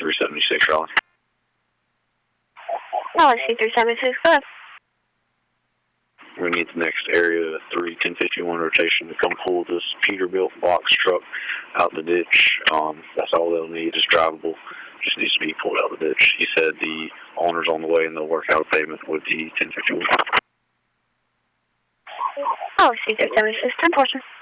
376, Raleigh. Raleigh C376, go ahead. We need the next area 3 1051 rotation to come pull this Peterbilt box truck out the ditch. That's all they'll need is drivable. Just needs to be pulled out of the ditch. He said the owner's on the way and they'll work out a payment with the 1051. Raleigh C376, 10 portion.